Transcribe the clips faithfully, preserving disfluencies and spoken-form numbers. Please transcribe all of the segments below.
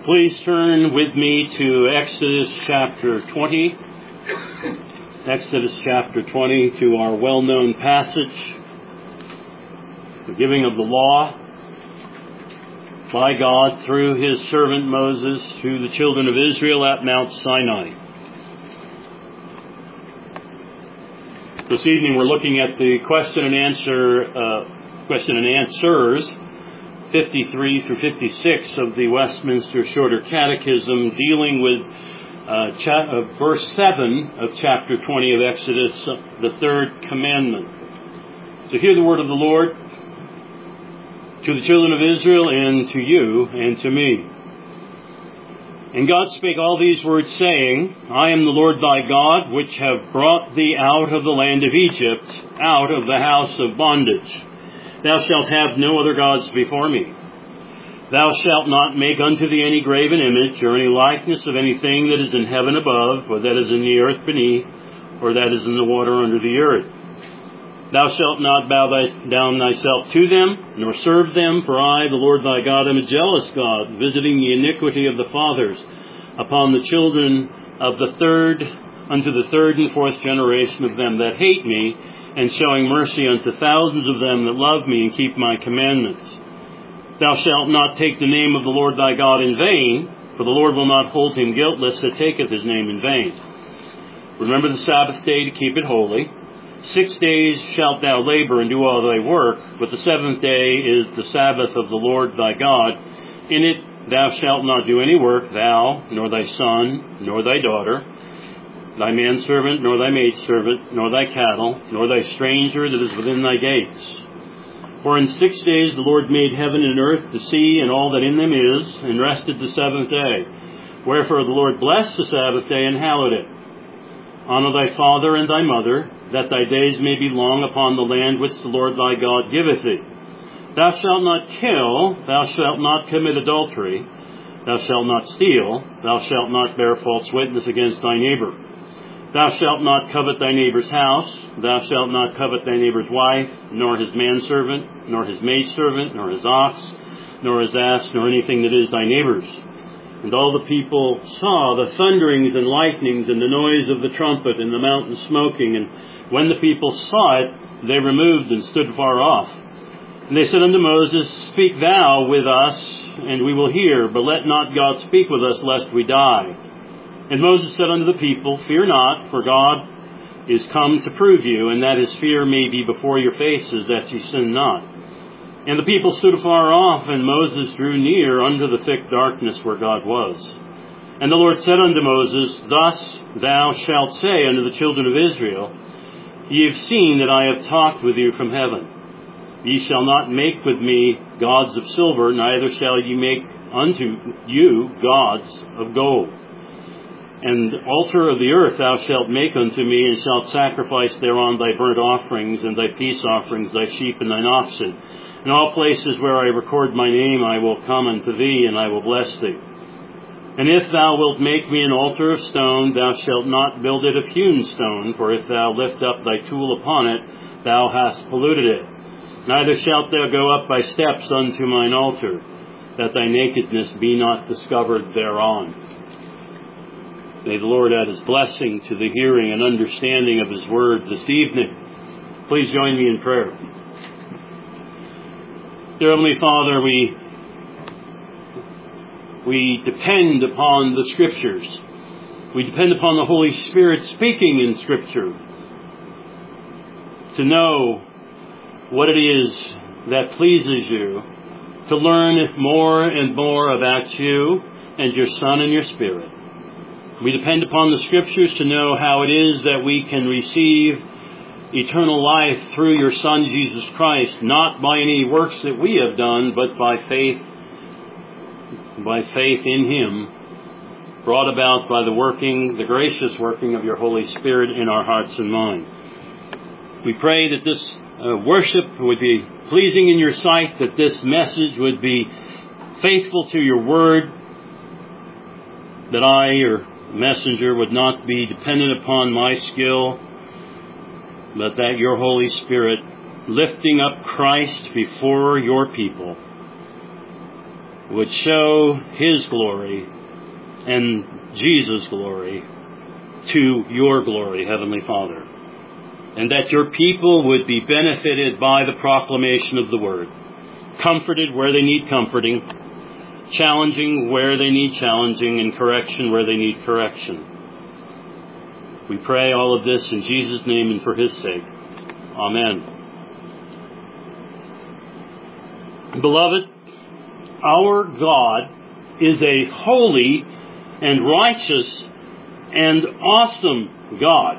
Please turn with me to Exodus chapter twenty. Exodus chapter twenty, to our well-known passage, the giving of the law by God through his servant Moses to the children of Israel at Mount Sinai. This evening we're looking at the question and answer, uh, question and answers, fifty-three through fifty-six of the Westminster Shorter Catechism, dealing with uh, cha- uh, verse seven of chapter twenty of Exodus, uh, the third commandment. So hear the word of the Lord to the children of Israel, and to you, and to me. And God spake all these words, saying, I am the Lord thy God, which have brought thee out of the land of Egypt, out of the house of bondage. Thou shalt have no other gods before me. Thou shalt not make unto thee any graven image, or any likeness of anything that is in heaven above, or that is in the earth beneath, or that is in the water under the earth. Thou shalt not bow thy, down thyself to them, nor serve them, for I, the Lord thy God, am a jealous God, visiting the iniquity of the fathers upon the children of the third, unto the third and fourth generation of them that hate me, and showing mercy unto thousands of them that love me and keep my commandments. Thou shalt not take the name of the Lord thy God in vain, for the Lord will not hold him guiltless that taketh his name in vain. Remember the Sabbath day to keep it holy. Six days shalt thou labor and do all thy work, but the seventh day is the Sabbath of the Lord thy God. In it thou shalt not do any work, thou, nor thy son, nor thy daughter, thy manservant, nor thy maidservant, nor thy cattle, nor thy stranger that is within thy gates. For in six days the Lord made heaven and earth, the sea, and all that in them is, and rested the seventh day. Wherefore the Lord blessed the Sabbath day and hallowed it. Honor thy father and thy mother, that thy days may be long upon the land which the Lord thy God giveth thee. Thou shalt not kill, thou shalt not commit adultery, thou shalt not steal, thou shalt not bear false witness against thy neighbor. Thou shalt not covet thy neighbor's house, thou shalt not covet thy neighbor's wife, nor his manservant, nor his maidservant, nor his ox, nor his ass, nor anything that is thy neighbor's. And all the people saw the thunderings and lightnings and the noise of the trumpet and the mountain smoking. And when the people saw it, they removed and stood far off. And they said unto Moses, Speak thou with us, and we will hear, but let not God speak with us, lest we die. And Moses said unto the people, Fear not, for God is come to prove you, and that his fear may be before your faces, that ye sin not. And the people stood afar off, and Moses drew near unto the thick darkness where God was. And the Lord said unto Moses, Thus thou shalt say unto the children of Israel, Ye have seen that I have talked with you from heaven. Ye shall not make with me gods of silver, neither shall ye make unto you gods of gold. And the altar of the earth thou shalt make unto me, and shalt sacrifice thereon thy burnt offerings, and thy peace offerings, thy sheep and thine oxen. In all places where I record my name I will come unto thee, and I will bless thee. And if thou wilt make me an altar of stone, thou shalt not build it of hewn stone, for if thou lift up thy tool upon it, thou hast polluted it. Neither shalt thou go up by steps unto mine altar, that thy nakedness be not discovered thereon. May the Lord add his blessing to the hearing and understanding of his word this evening. Please join me in prayer. Dear Heavenly Father, we we depend upon the Scriptures. We depend upon the Holy Spirit speaking in Scripture to know what it is that pleases you, to learn more and more about you and your Son and your Spirit. We depend upon the Scriptures to know how it is that we can receive eternal life through your Son, Jesus Christ, not by any works that we have done, but by faith, by faith in him, brought about by the working, the gracious working of your Holy Spirit in our hearts and minds. We pray that this uh, worship would be pleasing in your sight, that this message would be faithful to your word, that I, your messenger, would not be dependent upon my skill, but that your Holy Spirit, lifting up Christ before your people, would show His glory and Jesus' glory to your glory, Heavenly Father. And that your people would be benefited by the proclamation of the Word, comforted where they need comforting, challenging where they need challenging, and correction where they need correction. We pray all of this in Jesus' name and for His sake. Amen. Beloved, our God is a holy and righteous and awesome God.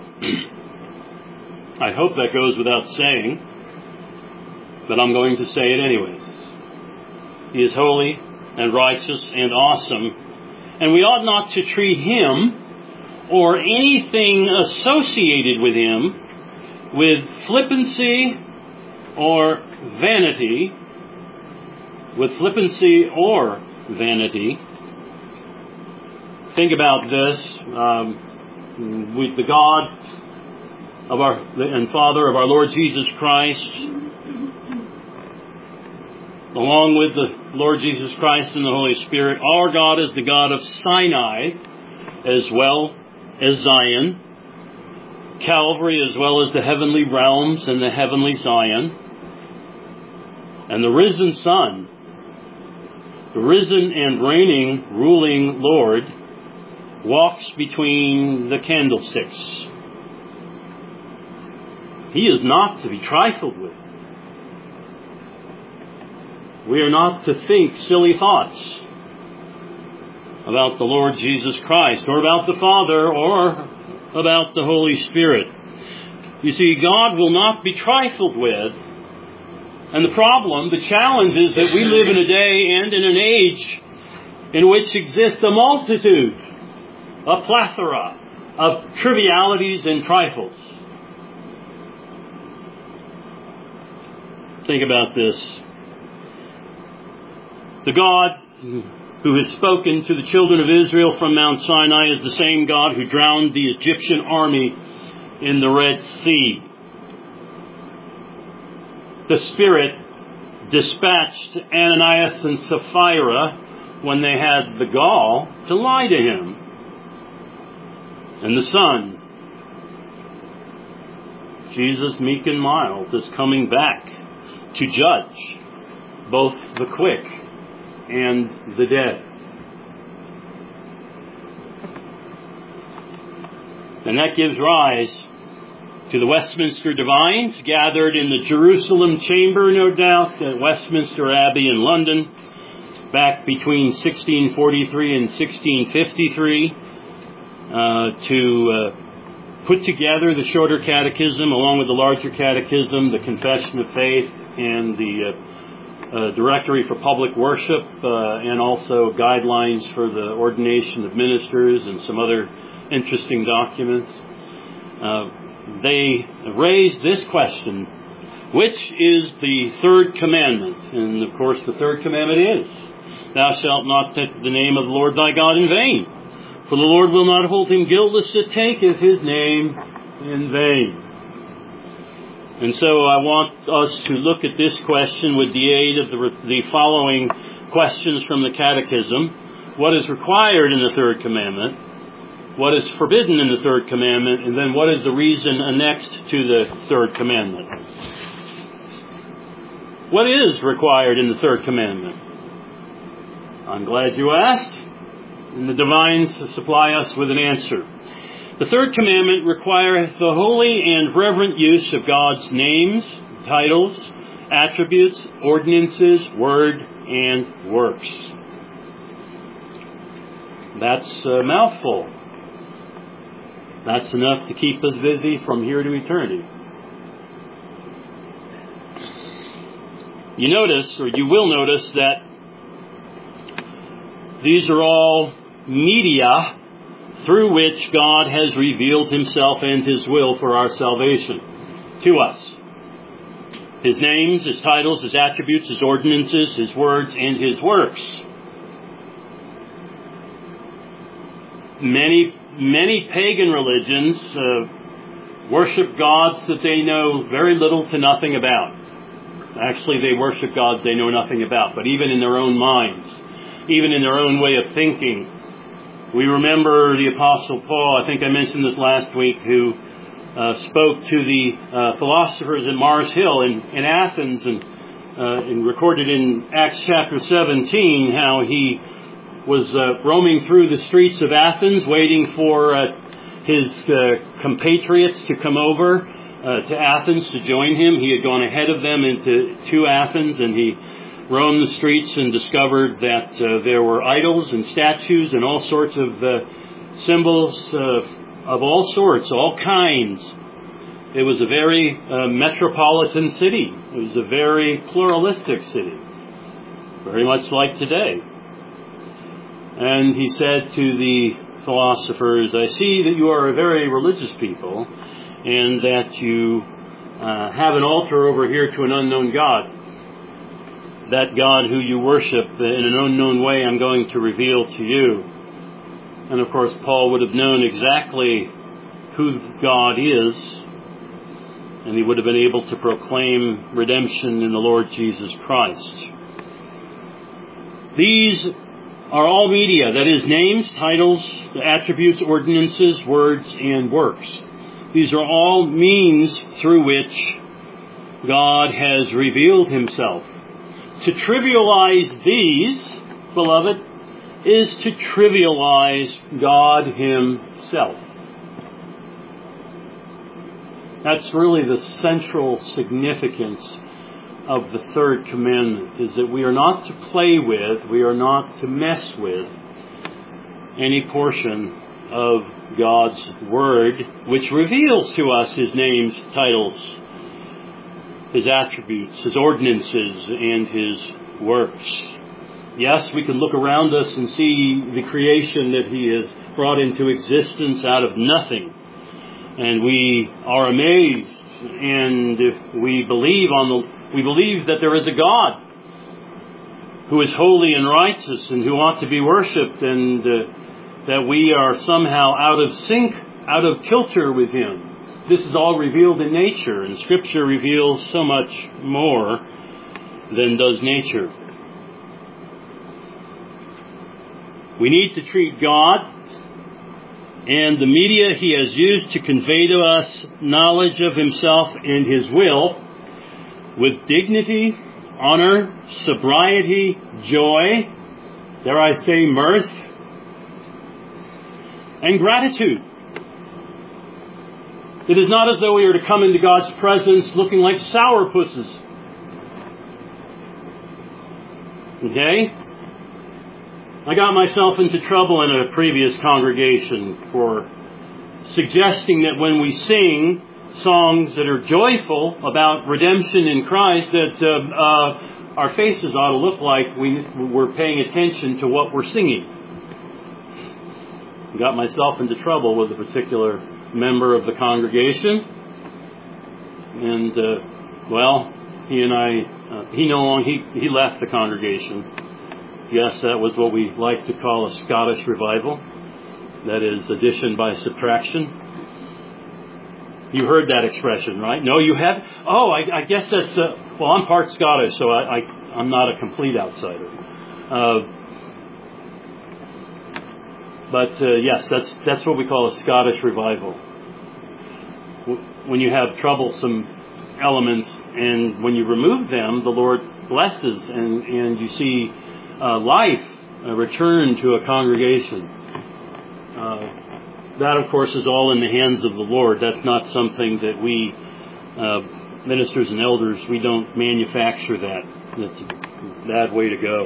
I hope that goes without saying, but I'm going to say it anyways. He is holy and righteous and awesome, and we ought not to treat Him or anything associated with Him with flippancy or vanity, with flippancy or vanity. Think about this. Um, with the God of our and Father of our Lord Jesus Christ, along with the Lord Jesus Christ and the Holy Spirit, our God is the God of Sinai as well as Zion, Calvary as well as the heavenly realms and the heavenly Zion, and the risen Son, the risen and reigning, ruling Lord, walks between the candlesticks. He is not to be trifled with. We are not to think silly thoughts about the Lord Jesus Christ, or about the Father, or about the Holy Spirit. You see, God will not be trifled with. And the problem, the challenge is that we live in a day and in an age in which exists a multitude, a plethora of trivialities and trifles. Think about this. The God who has spoken to the children of Israel from Mount Sinai is the same God who drowned the Egyptian army in the Red Sea. The Spirit dispatched Ananias and Sapphira when they had the gall to lie to him. And the Son, Jesus meek and mild, is coming back to judge both the quick and the dead. And that gives rise to the Westminster Divines, gathered in the Jerusalem chamber, no doubt, at Westminster Abbey in London, back between sixteen forty-three and sixteen fifty-three, uh, to uh, put together the shorter catechism, along with the larger catechism, the Confession of Faith, and the uh, uh, Directory for Public Worship, uh, and also guidelines for the ordination of ministers and some other interesting documents. Uh, they raised this question: which is the third commandment? And of course the third commandment is, thou shalt not take the name of the Lord thy God in vain, for the Lord will not hold him guiltless that taketh his name in vain. And so I want us to look at this question with the aid of the, the following questions from the Catechism. What is required in the third commandment? What is forbidden in the third commandment? And then what is the reason annexed to the third commandment? What is required in the third commandment? I'm glad you asked, and the Divines supply us with an answer. The third commandment requires the holy and reverent use of God's names, titles, attributes, ordinances, word, and works. That's a mouthful. That's enough to keep us busy from here to eternity. You notice, or you will notice, that these are all media through which God has revealed himself and his will for our salvation to us. His names, his titles, his attributes, his ordinances, his words, and his works. Many, many pagan religions uh, worship gods that they know very little to nothing about. Actually, they worship gods they know nothing about, but even in their own minds. even in their own way of thinking. We remember the Apostle Paul, I think I mentioned this last week, who uh, spoke to the uh, philosophers at Mars Hill in, in Athens, and, uh, and recorded in Acts chapter seventeen how he was uh, roaming through the streets of Athens, waiting for uh, his uh, compatriots to come over uh, to Athens to join him. He had gone ahead of them into to Athens, and he roamed the streets and discovered that uh, there were idols and statues and all sorts of uh, symbols uh, of all sorts, all kinds. It was a very uh, metropolitan city. It was a very pluralistic city, very much like today. And he said to the philosophers, I see that you are a very religious people, and that you uh, have an altar over here to an unknown God. That God who you worship in an unknown way, I'm going to reveal to you. And of course, Paul would have known exactly who God is, and he would have been able to proclaim redemption in the Lord Jesus Christ. These are all media, that is, names, titles, attributes, ordinances, words, and works. These are all means through which God has revealed himself. To trivialize these, beloved, is to trivialize God himself. That's really the central significance of the third commandment, is that we are not to play with, we are not to mess with any portion of God's Word, which reveals to us His names, titles, His attributes, His ordinances, and His works. Yes, we can look around us and see the creation that He has brought into existence out of nothing, and we are amazed, and we believe on the We believe that there is a God who is holy and righteous and who ought to be worshipped, and uh, that we are somehow out of sync, out of kilter with Him. This is all revealed in nature, and Scripture reveals so much more than does nature. We need to treat God and the media He has used to convey to us knowledge of Himself and His will with dignity, honor, sobriety, joy, dare I say mirth, and gratitude. It is not as though we are to come into God's presence looking like sourpusses. Okay? I got myself into trouble in a previous congregation for suggesting that when we sing songs that are joyful about redemption in Christ, that uh, uh, our faces ought to look like we, we're paying attention to what we're singing. Got myself into trouble with a particular member of the congregation, and uh, well, he and I, uh, he no longer he he left the congregation. Yes, that was what we like to call a Scottish revival. That is addition by subtraction. You heard that expression, right? No, you haven't? Oh, I, I guess that's... Uh, well, I'm part Scottish, so I, I, I'm not a complete outsider. Uh, but, uh, yes, that's that's what we call a Scottish revival. When you have troublesome elements, and when you remove them, the Lord blesses, and, and you see uh, life uh, return to a congregation. Uh That, of course, is all in the hands of the Lord. That's not something that we, uh, ministers and elders, we don't manufacture that. That's a bad way to go.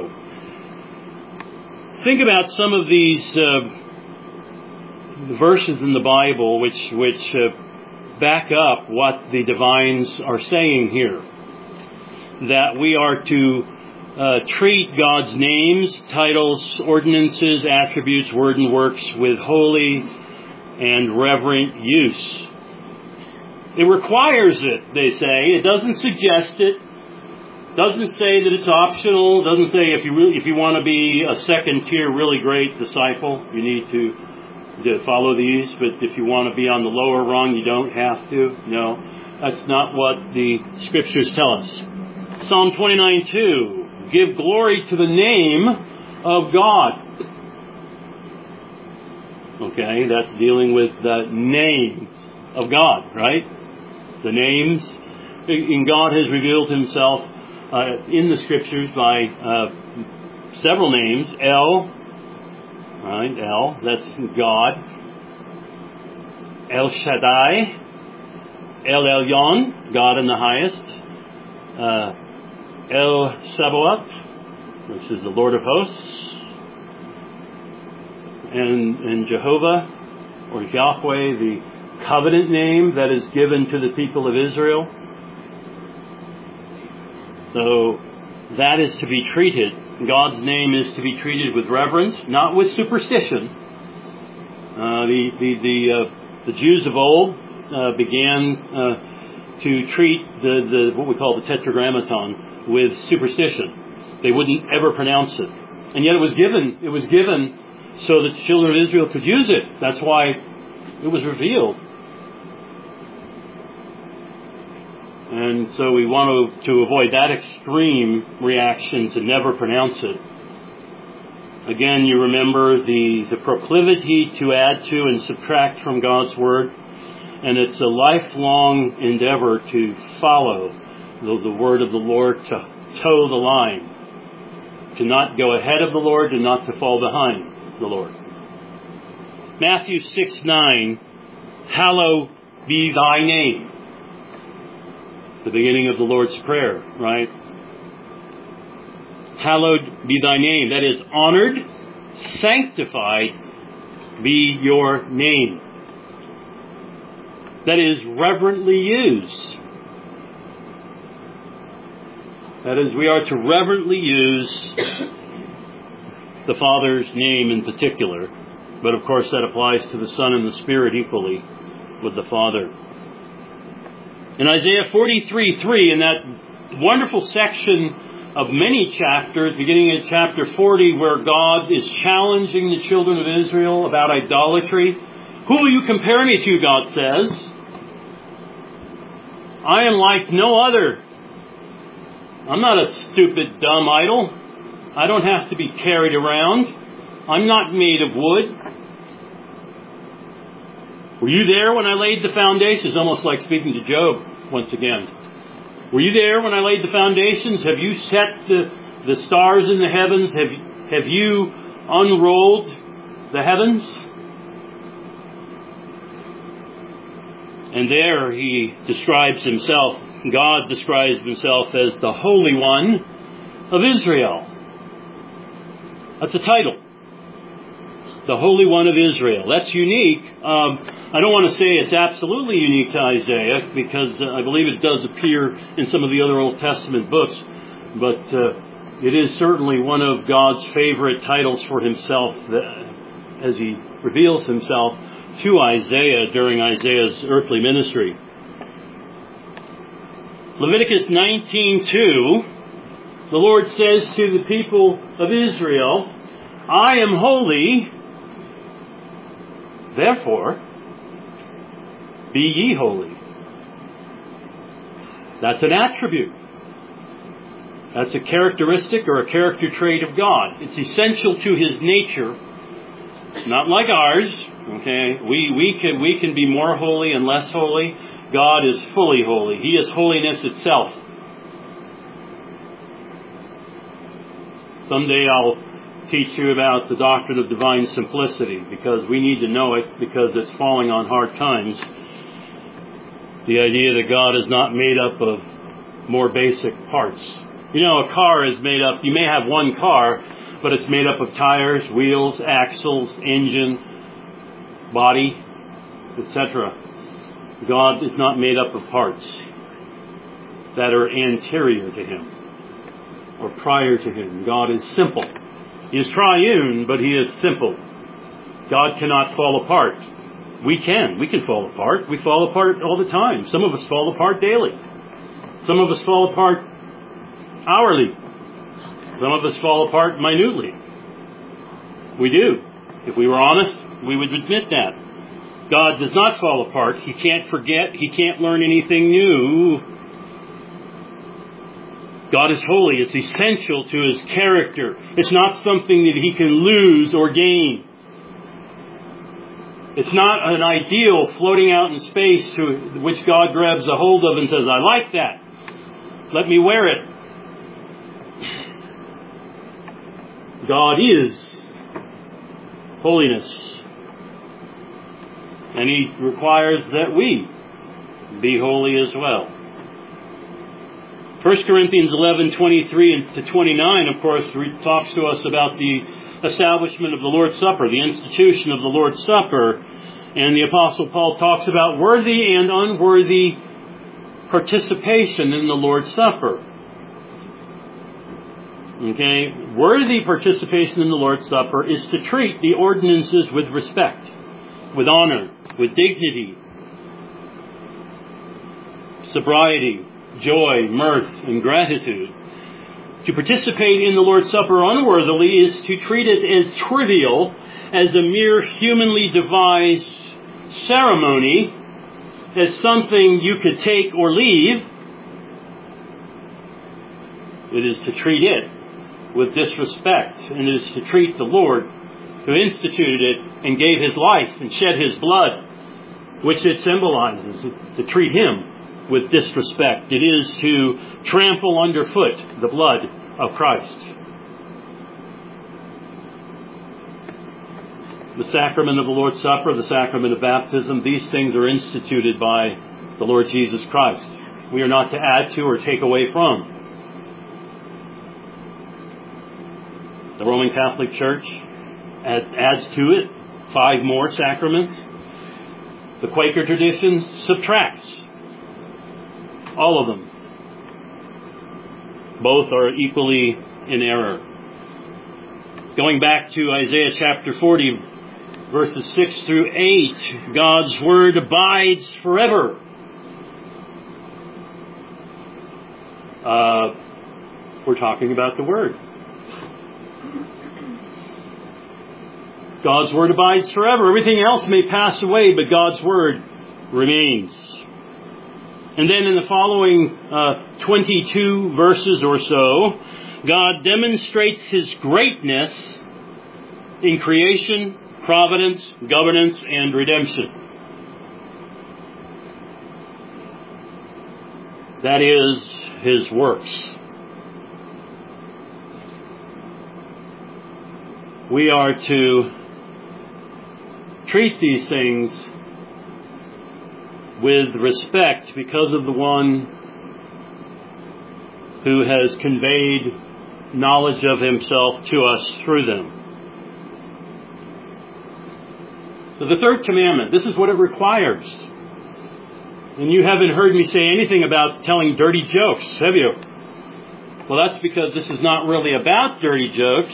Think about some of these uh, verses in the Bible which, which uh, back up what the divines are saying here. That we are to uh, treat God's names, titles, ordinances, attributes, word and works with holy and reverent use. It requires it, they say. It doesn't suggest it. Doesn't say that it's optional. Doesn't say if you really, if you want to be a second tier, really great disciple, you need to, to follow these. But if you want to be on the lower rung, you don't have to. No, that's not what the Scriptures tell us. Psalm twenty-nine two. Give glory to the name of God. Okay, that's dealing with the names of God, right? The names. And God has revealed himself uh, in the scriptures by uh, several names. El, right? El, that's God. El Shaddai, El Elyon, God in the highest. Uh, El Sabaoth, which is the Lord of hosts. And, and Jehovah, or Yahweh, the covenant name that is given to the people of Israel. So that is to be treated. God's name is to be treated with reverence, not with superstition. Uh, the the the, uh, the Jews of old uh, began uh, to treat the, the what we call the Tetragrammaton with superstition. They wouldn't ever pronounce it, and yet it was given. It was given so that the children of Israel could use it. That's why it was revealed. And so we want to, to avoid that extreme reaction to never pronounce it. Again, you remember the, the proclivity to add to and subtract from God's Word. And it's a lifelong endeavor to follow the, the Word of the Lord, to toe the line. To not go ahead of the Lord and not to fall behind the Lord. Matthew six nine, hallowed be thy name. The beginning of the Lord's Prayer, right? Hallowed be thy name. That is, honored, sanctified be your name. That is, reverently used. That is, we are to reverently use the Father's name in particular. But of course that applies to the Son and the Spirit equally with the Father. In Isaiah forty-three three, in that wonderful section of many chapters, beginning at chapter forty, where God is challenging the children of Israel about idolatry. Who will you compare me to, God says? I am like no other. I'm not a stupid, dumb idol. I don't have to be carried around. I'm not made of wood. Were you there when I laid the foundations? Almost like speaking to Job once again. Were you there when I laid the foundations? Have you set the, the stars in the heavens? Have, have you unrolled the heavens? And there he describes himself, God describes himself as the Holy One of Israel. That's a title. The Holy One of Israel. That's unique. Um, I don't want to say it's absolutely unique to Isaiah, because uh, I believe it does appear in some of the other Old Testament books, but uh, it is certainly one of God's favorite titles for himself that, as he reveals himself to Isaiah during Isaiah's earthly ministry. Leviticus nineteen two, the Lord says to the people of Israel, I am holy, therefore be ye holy. That's an attribute. That's a characteristic or a character trait of God. It's essential to his nature, not like ours. Okay, we we can we can be more holy and less holy. God is fully holy. He is holiness itself. Someday I'll teach you about the doctrine of divine simplicity, because we need to know it, because it's falling on hard times. The idea that God is not made up of more basic parts. You know, a car is made up, you may have one car, but it's made up of tires, wheels, axles, engine, body, et cetera. God is not made up of parts that are anterior to him or prior to him. God is simple. He is triune, but he is simple. God cannot fall apart. We can. We can fall apart. We fall apart all the time. Some of us fall apart daily. Some of us fall apart hourly. Some of us fall apart minutely. We do. If we were honest, we would admit that. God does not fall apart. He can't forget. He can't learn anything new. God is holy. It's essential to His character. It's not something that He can lose or gain. It's not an ideal floating out in space to which God grabs a hold of and says, I like that. Let me wear it. God is holiness. And He requires that we be holy as well. First Corinthians eleven, twenty-three to twenty-nine, of course, talks to us about the establishment of the Lord's Supper, the institution of the Lord's Supper. And the Apostle Paul talks about worthy and unworthy participation in the Lord's Supper. Okay? Worthy participation in the Lord's Supper is to treat the ordinances with respect, with honor, with dignity, sobriety, joy, mirth, and gratitude. To participate in the Lord's Supper unworthily is to treat it as trivial, as a mere humanly devised ceremony, as something you could take or leave. It is to treat it with disrespect, and it is to treat the Lord who instituted it and gave His life and shed His blood, which it symbolizes, to treat Him with disrespect. It is to trample underfoot the blood of Christ. The sacrament of the Lord's Supper, the sacrament of baptism, these things are instituted by the Lord Jesus Christ. We are not to add to or take away from. The Roman Catholic Church adds to it five more sacraments. The Quaker tradition subtracts all of them. Both are equally in error. Going back to Isaiah chapter forty, verses six through eight, God's Word abides forever. Uh, we're talking about the Word. God's Word abides forever. Everything else may pass away, but God's Word remains. And then in the following uh, twenty-two verses or so, God demonstrates His greatness in creation, providence, governance, and redemption. That is His works. We are to treat these things with respect because of the one who has conveyed knowledge of Himself to us through them. So the third commandment, this is what it requires. And you haven't heard me say anything about telling dirty jokes, have you? Well, that's because this is not really about dirty jokes,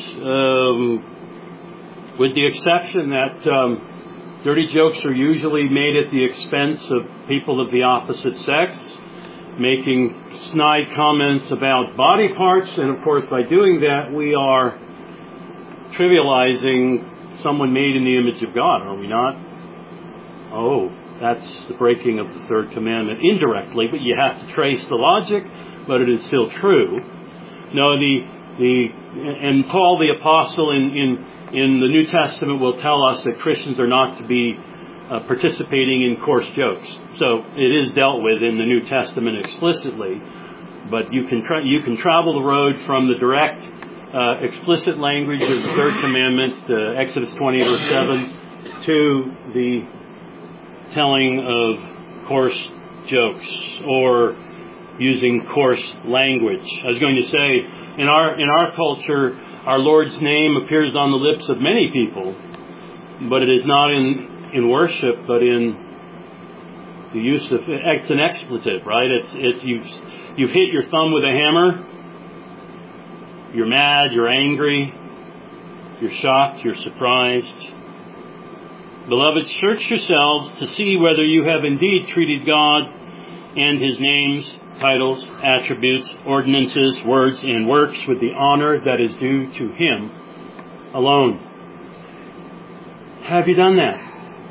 um, with the exception that um, dirty jokes are usually made at the expense of people of the opposite sex, making snide comments about body parts. And of course, by doing that, we are trivializing someone made in the image of God, are we not? Oh, that's the breaking of the third commandment indirectly, but you have to trace the logic, but it is still true. No, the the and Paul the Apostle in in in the New Testament will tell us that Christians are not to be uh, participating in coarse jokes. So it is dealt with in the New Testament explicitly, but you can tra- you can travel the road from the direct uh, explicit language of the third commandment, uh, Exodus twenty verse seven, to the telling of coarse jokes or using coarse language. I was going to say, in our in our culture, our Lord's name appears on the lips of many people, but it is not in, in worship, but in the use of, it's an expletive, right? It's, it's, you've, you've hit your thumb with a hammer, you're mad, you're angry, you're shocked, you're surprised. Beloved, search yourselves to see whether you have indeed treated God and His names, titles, attributes, ordinances, words, and works with the honor that is due to Him alone. Have you done that?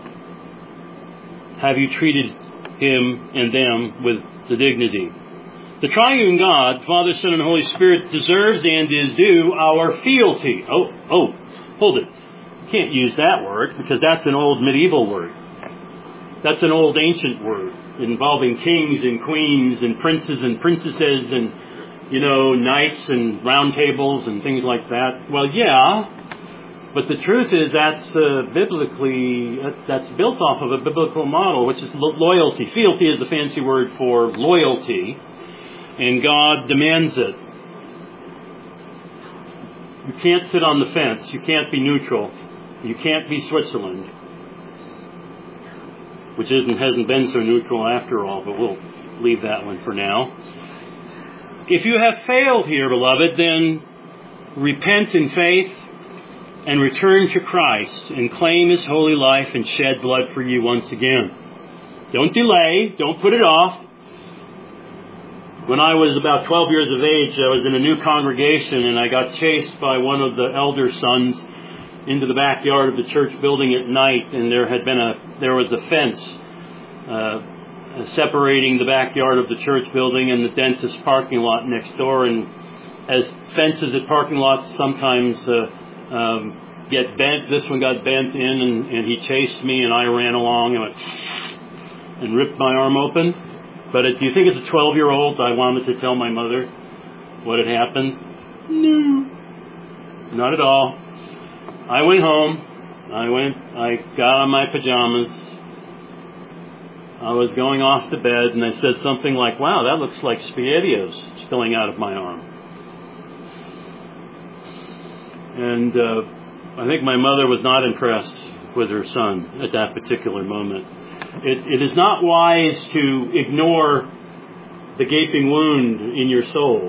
Have you treated Him and them with the dignity The triune God, Father, Son, and Holy Spirit, deserves and is due our fealty. Oh, oh, hold it. You can't use that word because that's an old medieval word. That's an old ancient word involving kings and queens and princes and princesses and, you know, knights and round tables and things like that. Well, yeah. But the truth is that's uh, biblically, that's built off of a biblical model, which is lo- loyalty. Fealty is the fancy word for loyalty, and God demands it. You can't sit on the fence. You can't be neutral. You can't be Switzerland, which isn't, hasn't been so neutral after all, but we'll leave that one for now. If you have failed here, beloved, then repent in faith and return to Christ and claim His holy life and shed blood for you once again. Don't delay. Don't put it off. When I was about twelve years of age, I was in a new congregation and I got chased by one of the elder sons into the backyard of the church building at night, and there had been a, there was a fence uh, separating the backyard of the church building and the dentist parking lot next door, and as fences at parking lots sometimes uh, Um, get bent. This one got bent in, and, and he chased me, and I ran along and went and ripped my arm open. But do you think as a twelve-year-old I wanted to tell my mother what had happened? No, not at all. I went home. I went. I got on my pajamas. I was going off to bed, and I said something like, "Wow, that looks like SpaghettiOs spilling out of my arm." And uh, I think my mother was not impressed with her son at that particular moment. It, it is not wise to ignore the gaping wound in your soul.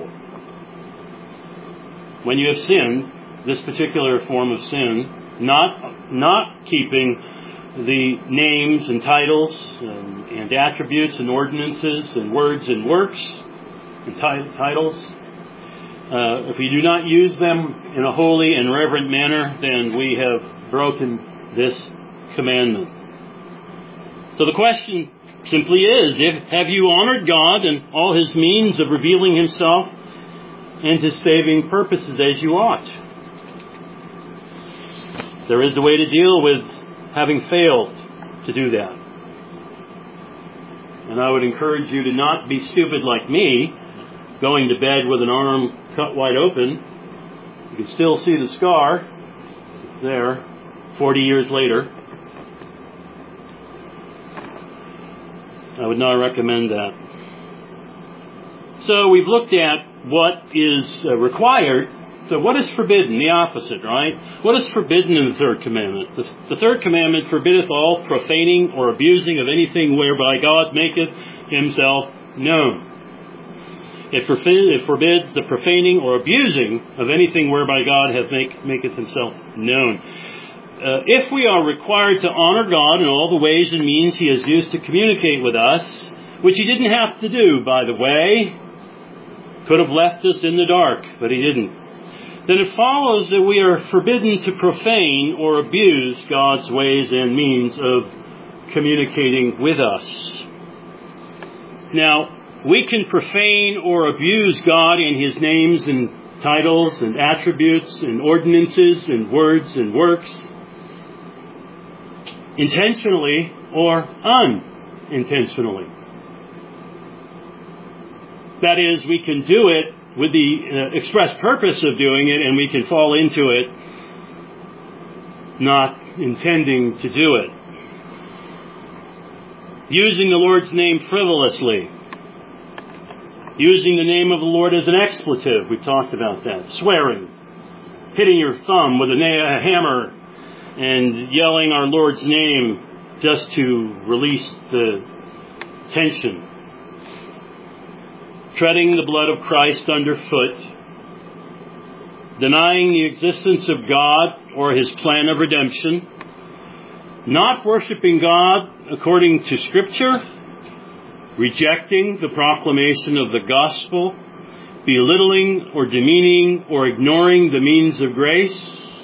When you have sinned, this particular form of sin, not not keeping the names and titles and, and attributes and ordinances and words and works and t- titles, Uh, if we do not use them in a holy and reverent manner, then we have broken this commandment. So the question simply is, if, have you honored God and all His means of revealing Himself and His saving purposes as you ought? There is a way to deal with having failed to do that. And I would encourage you to not be stupid like me, going to bed with an arm cut wide open. You can still see the scar there forty years later. I would not recommend that. So we've looked at what is uh, required. So what is forbidden? The opposite, right? What is forbidden in the third commandment? The, the third commandment forbiddeth all profaning or abusing of anything whereby God maketh Himself known. It forbids the profaning or abusing of anything whereby God hath make, maketh Himself known. Uh, if we are required to honor God in all the ways and means He has used to communicate with us, which He didn't have to do, by the way, could have left us in the dark, but He didn't, then it follows that we are forbidden to profane or abuse God's ways and means of communicating with us. Now, we can profane or abuse God in His names and titles and attributes and ordinances and words and works, intentionally or unintentionally. That is, we can do it with the uh, express purpose of doing it, and we can fall into it not intending to do it. Using the Lord's name frivolously. Using the name of the Lord as an expletive. We've talked about that. Swearing. Hitting your thumb with a, na- a hammer and yelling our Lord's name just to release the tension. Treading the blood of Christ underfoot. Denying the existence of God or His plan of redemption. Not worshiping God according to Scripture. Rejecting the proclamation of the gospel, belittling or demeaning or ignoring the means of grace,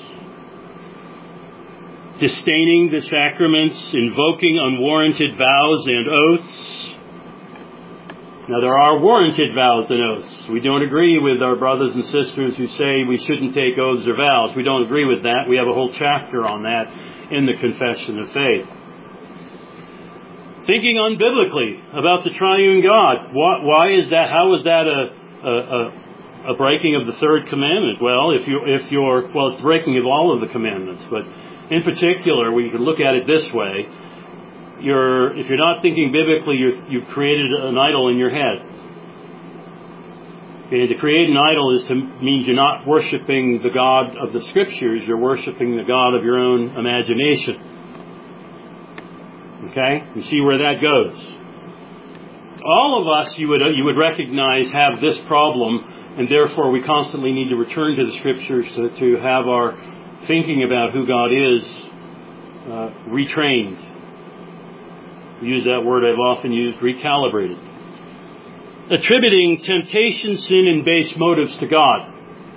disdaining the sacraments, invoking unwarranted vows and oaths, Now, there are warranted vows and oaths. We don't agree with our brothers and sisters who say we shouldn't take oaths or vows. We don't agree with that. We have a whole chapter on that in the Confession of Faith. Thinking unbiblically about the triune God. Why, why is that? How is that a, a, a, a breaking of the third commandment? Well, if you if you're well, it's breaking of all of the commandments, but in particular, we can look at it this way. You're, if you're not thinking biblically, you're, you've created an idol in your head. And to create an idol is to means you're not worshiping the God of the Scriptures. You're worshiping the God of your own imagination. Okay, you see where that goes. All of us, you would you would recognize, have this problem, and therefore we constantly need to return to the Scriptures to, to have our thinking about who God is uh, retrained. Use that word I've often used, recalibrated. Attributing temptation, sin, and base motives to God.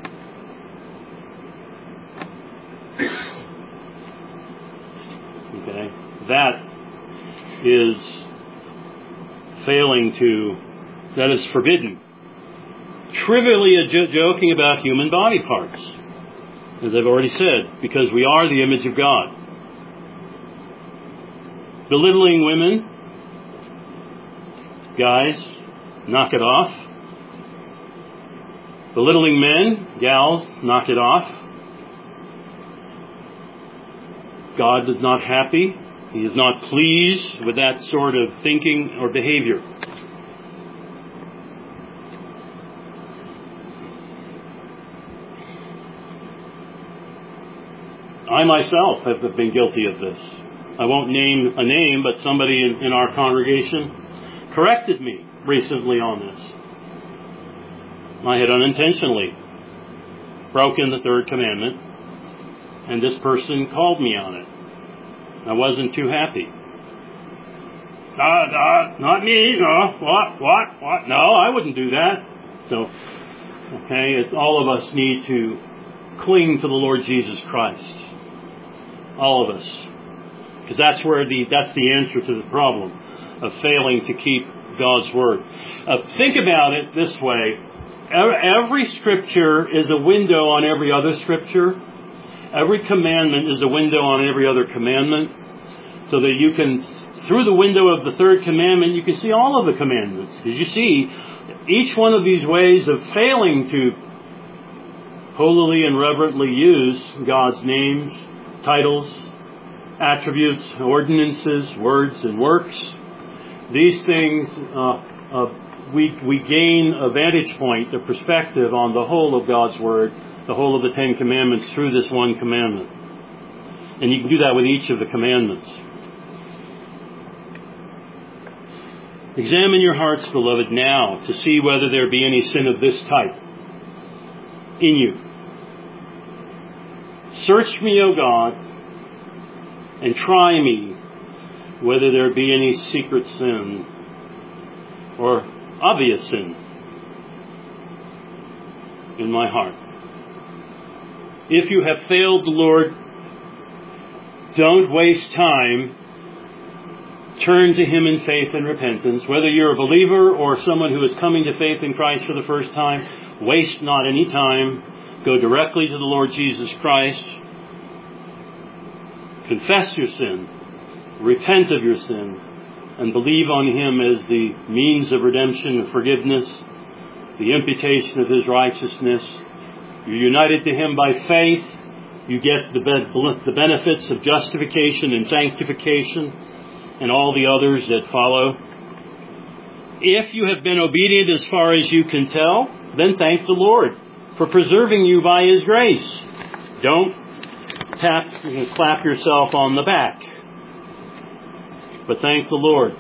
Okay, that is failing to, that is forbidden. Trivially joking about human body parts, as I've already said, because we are the image of God. Belittling women, guys, knock it off. Belittling men, gals, knock it off. God is not happy. He is not pleased with that sort of thinking or behavior. I myself have been guilty of this. I won't name a name, but somebody in, in our congregation corrected me recently on this. I had unintentionally broken the third commandment, and this person called me on it. I wasn't too happy. Uh, uh, not me, no, what, what, what, no, I wouldn't do that. So, okay, it's, all of us need to cling to the Lord Jesus Christ. All of us. Because that's where the that's the answer to the problem of failing to keep God's Word. Uh, think about it this way. Every Scripture is a window on every other Scripture. Every commandment is a window on every other commandment. So that you can, through the window of the third commandment, you can see all of the commandments. Because you see, each one of these ways of failing to holily and reverently use God's names, titles, attributes, ordinances, words, and works. These things, uh, uh, we we gain a vantage point, a perspective on the whole of God's Word, the whole of the Ten Commandments through this one commandment. And you can do that with each of the commandments. Examine your hearts, beloved, now to see whether there be any sin of this type in you. Search me, O God, and try me, whether there be any secret sin or obvious sin in my heart. If you have failed the Lord, don't waste time. Turn to Him in faith and repentance. Whether you're a believer or someone who is coming to faith in Christ for the first time, waste not any time. Go directly to the Lord Jesus Christ. Confess your sin, repent of your sin, and believe on Him as the means of redemption and forgiveness, the imputation of His righteousness. You're united to Him by faith. You get the, the benefits of justification and sanctification and all the others that follow. If you have been obedient as far as you can tell, then thank the Lord for preserving you by His grace. Don't tap and clap yourself on the back, but thank the Lord.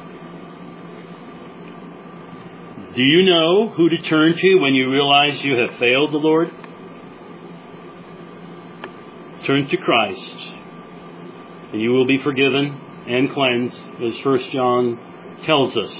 Do you know who to turn to when you realize you have failed the Lord? Turn to Christ, and you will be forgiven and cleansed, as First John tells us.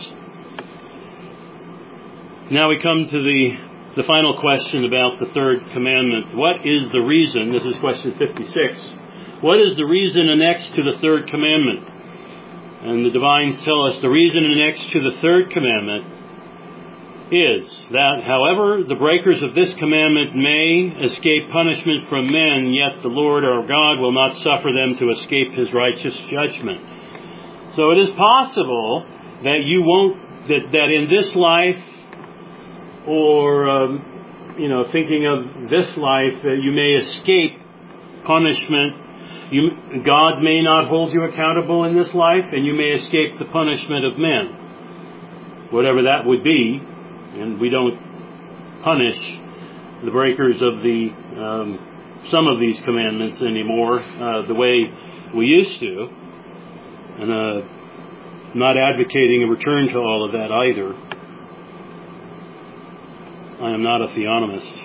Now we come to the The final question about the third commandment. What is the reason? This is question fifty-six. What is the reason annexed to the third commandment? And the divines tell us the reason annexed to the third commandment is that, however, the breakers of this commandment may escape punishment from men, yet the Lord our God will not suffer them to escape his righteous judgment. So it is possible that you won't, that, that in this life, or, um, you know, thinking of this life, that you may escape punishment. You, God may not hold you accountable in this life, and you may escape the punishment of men, whatever that would be. And we don't punish the breakers of the um, some of these commandments anymore uh, the way we used to. And uh, not advocating a return to all of that either. I am not a theonomist.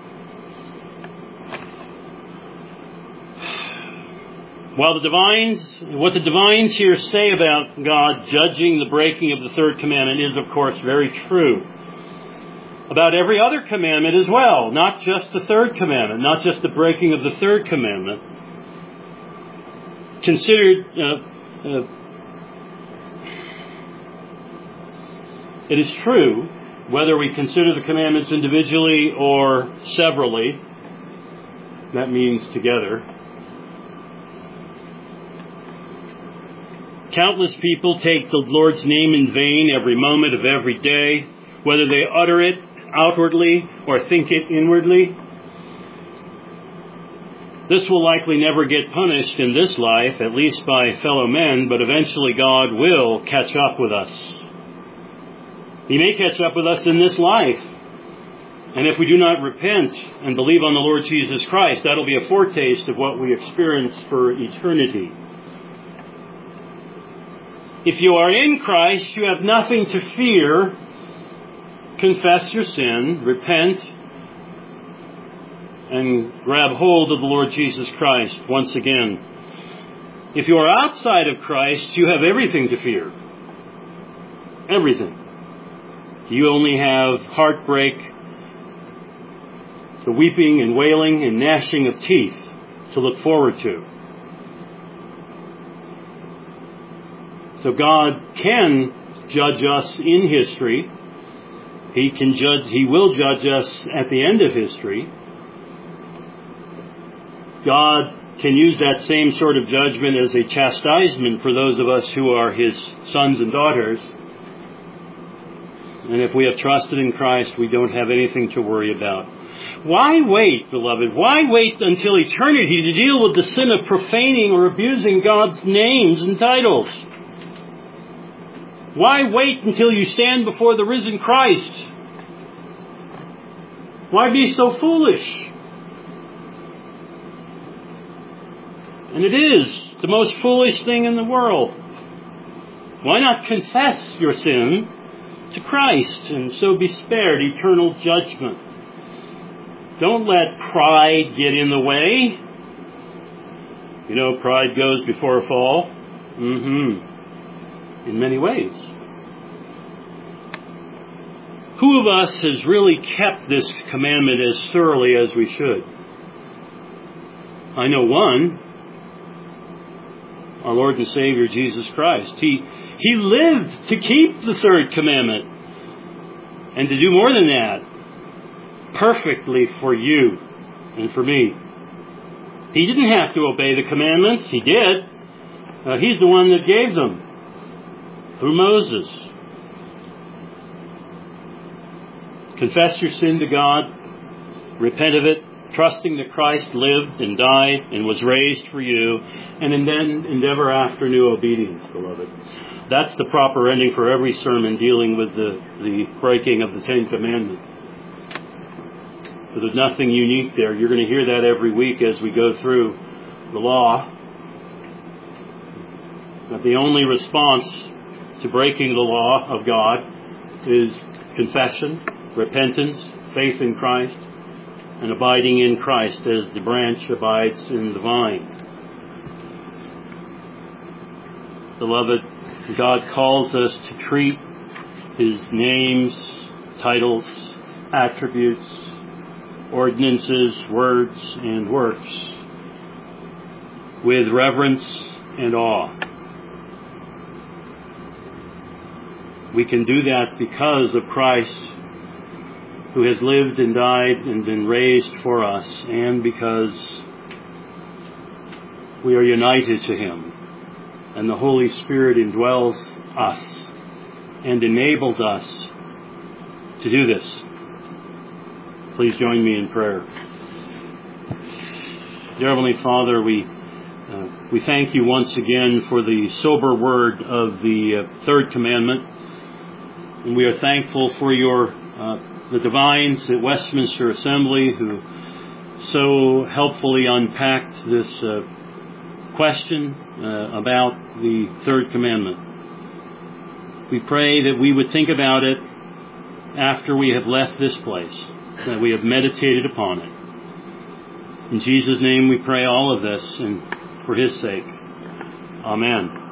While the divines, what the divines here say about God judging the breaking of the third commandment is, of course, very true. About every other commandment as well, not just the third commandment, not just the breaking of the third commandment. Considered, uh, uh, it is true, whether we consider the commandments individually or severally, that means together. Countless people take the Lord's name in vain every moment of every day, whether they utter it outwardly or think it inwardly. This will likely never get punished in this life, at least by fellow men, but eventually God will catch up with us. He may catch up with us in this life. And if we do not repent and believe on the Lord Jesus Christ, that'll be a foretaste of what we experience for eternity. If you are in Christ, you have nothing to fear. Confess your sin, repent, and grab hold of the Lord Jesus Christ once again. If you are outside of Christ, you have everything to fear. Everything. You only have heartbreak, the weeping and wailing and gnashing of teeth to look forward to. So God can judge us in history. He can judge, He will judge us at the end of history. God can use that same sort of judgment as a chastisement for those of us who are His sons and daughters. And if we have trusted in Christ, we don't have anything to worry about. Why wait, beloved? Why wait until eternity to deal with the sin of profaning or abusing God's names and titles? Why wait until you stand before the risen Christ? Why be so foolish? And it is the most foolish thing in the world. Why not confess your sin to Christ and so be spared eternal judgment? Don't let pride get in the way. You know, pride goes before a fall. Mm-hmm. In many ways. Who of us has really kept this commandment as thoroughly as we should? I know one. Our Lord and Savior, Jesus Christ. He, he lived to keep the third commandment. And to do more than that, perfectly for you and for me. He didn't have to obey the commandments. He did. Uh, he's the one that gave them through Moses. Confess your sin to God. Repent of it. Trusting that Christ lived and died and was raised for you. And then endeavor after new obedience, beloved. That's the proper ending for every sermon dealing with the, the breaking of the Ten Commandments. But there's nothing unique there. You're going to hear that every week as we go through the law. That the only response to breaking the law of God is confession, repentance, faith in Christ, and abiding in Christ as the branch abides in the vine. Beloved, God calls us to treat His names, titles, attributes, ordinances, words, and works with reverence and awe. We can do that because of Christ's who has lived and died and been raised for us, and because we are united to him, and the Holy Spirit indwells us and enables us to do this. Please join me in prayer. Dear Heavenly Father, we uh, we thank you once again for the sober word of the uh, third commandment, and we are thankful for your uh, the divines at Westminster Assembly who so helpfully unpacked this uh, question uh, about the third commandment. We pray that we would think about it after we have left this place, that we have meditated upon it. In Jesus' name we pray all of this, and for his sake. Amen.